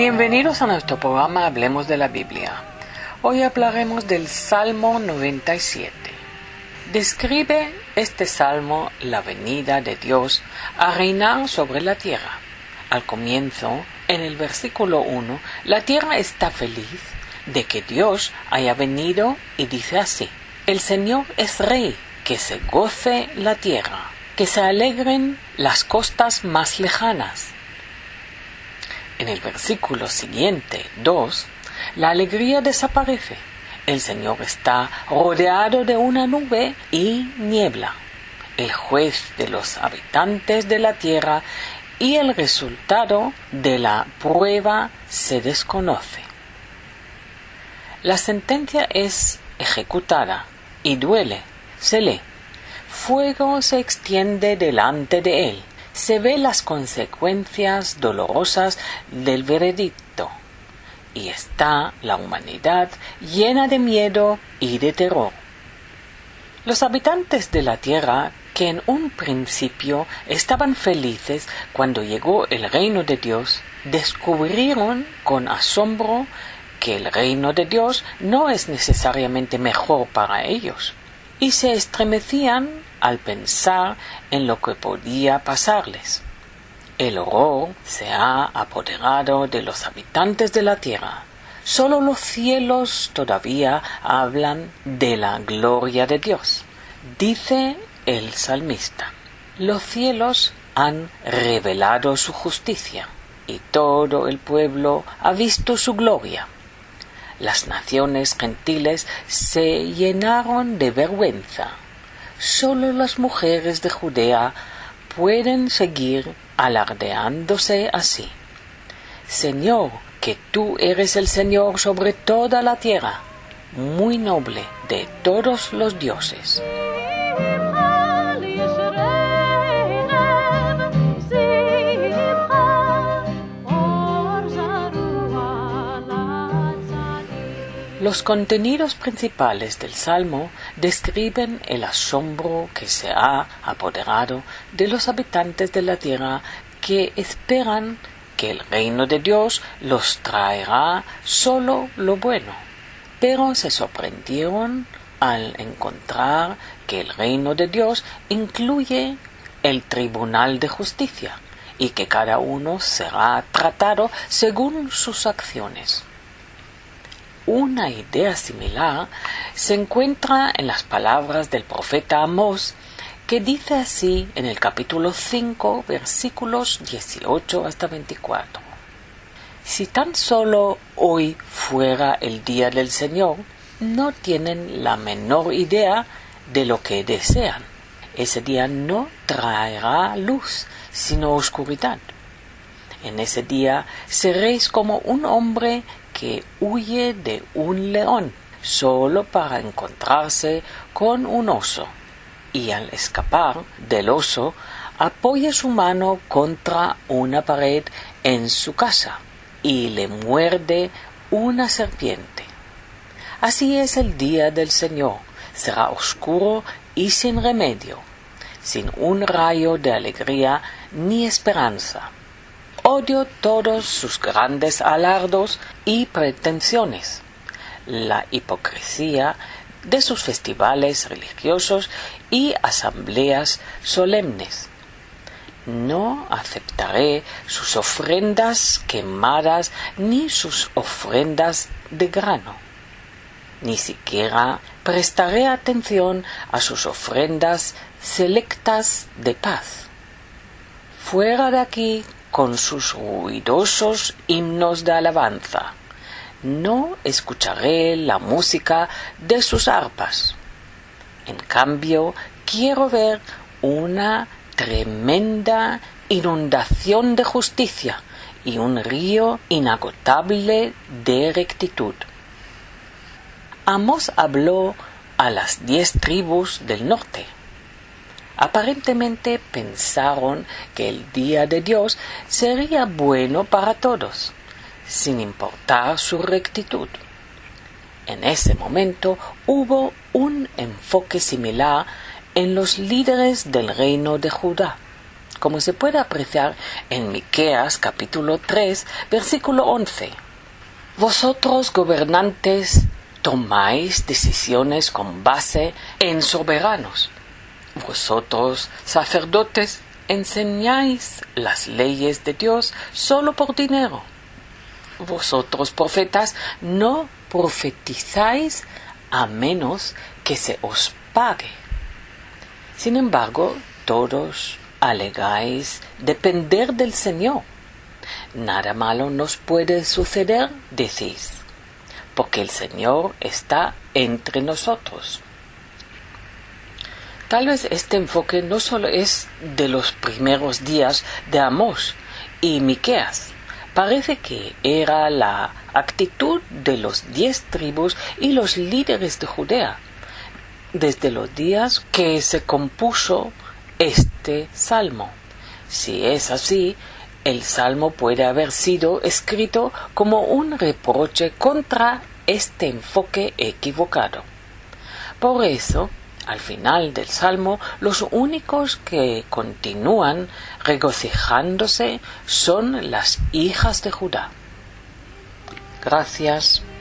Bienvenidos a nuestro programa Hablemos de la Biblia. Hoy hablaremos del Salmo 97. Describe este salmo la venida de Dios a reinar sobre la tierra. Al comienzo, en el versículo 1, la tierra está feliz de que Dios haya venido y dice así: el Señor es Rey, que se goce la tierra, que se alegren las costas más lejanas. En el versículo siguiente, 2, la alegría desaparece. El Señor está rodeado de una nube y niebla, el juez de los habitantes de la tierra, y el resultado de la prueba se desconoce. La sentencia es ejecutada y duele, se lee. Fuego se extiende delante de él. Se ve las consecuencias dolorosas del veredicto, y está la humanidad llena de miedo y de terror. Los habitantes de la tierra, que en un principio estaban felices cuando llegó el reino de Dios, descubrieron con asombro que el reino de Dios no es necesariamente mejor para ellos, y se estremecían al pensar en lo que podía pasarles. El horror se ha apoderado de los habitantes de la tierra. Solo los cielos todavía hablan de la gloria de Dios. Dice el salmista: los cielos han revelado su justicia, y todo el pueblo ha visto su gloria. Las naciones gentiles se llenaron de vergüenza. Solo las mujeres de Judea pueden seguir alardeándose así: Señor, que tú eres el Señor sobre toda la tierra, muy noble de todos los dioses. Los contenidos principales del Salmo describen el asombro que se ha apoderado de los habitantes de la tierra, que esperan que el reino de Dios los traerá solo lo bueno, pero se sorprendieron al encontrar que el reino de Dios incluye el tribunal de justicia y que cada uno será tratado según sus acciones. Una idea similar se encuentra en las palabras del profeta Amós, que dice así en el capítulo 5, versículos 18 hasta 24. Si tan solo hoy fuera el día del Señor, no tienen la menor idea de lo que desean. Ese día no traerá luz, sino oscuridad. En ese día seréis como un hombre que huye de un león solo para encontrarse con un oso, y al escapar del oso apoya su mano contra una pared en su casa y le muerde una serpiente. Así es el día del Señor: será oscuro y sin remedio, sin un rayo de alegría ni esperanza. Odio todos sus grandes alardos y pretensiones, la hipocresía de sus festivales religiosos y asambleas solemnes. No aceptaré sus ofrendas quemadas ni sus ofrendas de grano. Ni siquiera prestaré atención a sus ofrendas selectas de paz. Fuera de aquí con sus ruidosos himnos de alabanza. No escucharé la música de sus arpas. En cambio, quiero ver una tremenda inundación de justicia y un río inagotable de rectitud. Amós habló a las 10 tribus del norte. Aparentemente pensaron que el día de Dios sería bueno para todos, sin importar su rectitud. En ese momento hubo un enfoque similar en los líderes del reino de Judá, como se puede apreciar en Miqueas capítulo 3, versículo 11. Vosotros, gobernantes, tomáis decisiones con base en soberanos. Vosotros, sacerdotes, enseñáis las leyes de Dios solo por dinero. Vosotros, profetas, no profetizáis a menos que se os pague. Sin embargo, todos alegáis depender del Señor. Nada malo nos puede suceder, decís, porque el Señor está entre nosotros. Tal vez este enfoque no solo es de los primeros días de Amós y Miqueas. Parece que era la actitud de los 10 tribus y los líderes de Judea, desde los días que se compuso este salmo. Si es así, el salmo puede haber sido escrito como un reproche contra este enfoque equivocado. Por eso, al final del salmo, los únicos que continúan regocijándose son las hijas de Judá. Gracias.